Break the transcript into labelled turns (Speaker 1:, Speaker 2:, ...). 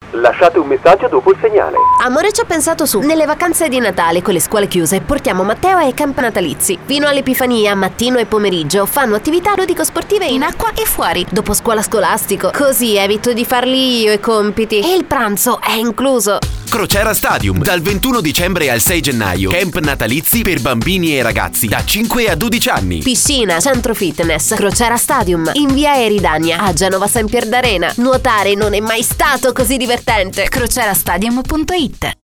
Speaker 1: Lasciate un messaggio dopo il segnale.
Speaker 2: Amore ci ha pensato su. Nelle vacanze di Natale con le scuole chiuse portiamo Matteo ai camp natalizi. Fino all'Epifania, mattino e pomeriggio fanno attività ludico-sportive in acqua e fuori. Dopo scuola scolastico, così evito di farli io i compiti. E il pranzo è incluso.
Speaker 3: Crociera Stadium, dal 21 dicembre al 6 gennaio. Camp natalizi per bambini e ragazzi da 5 a 12 anni.
Speaker 2: Piscina, centro fitness, Crociera Stadium, in via Eridania, a Genova San Pier d'Arena. Nuotare non è mai stato così divertente.
Speaker 4: Crocierastadium.it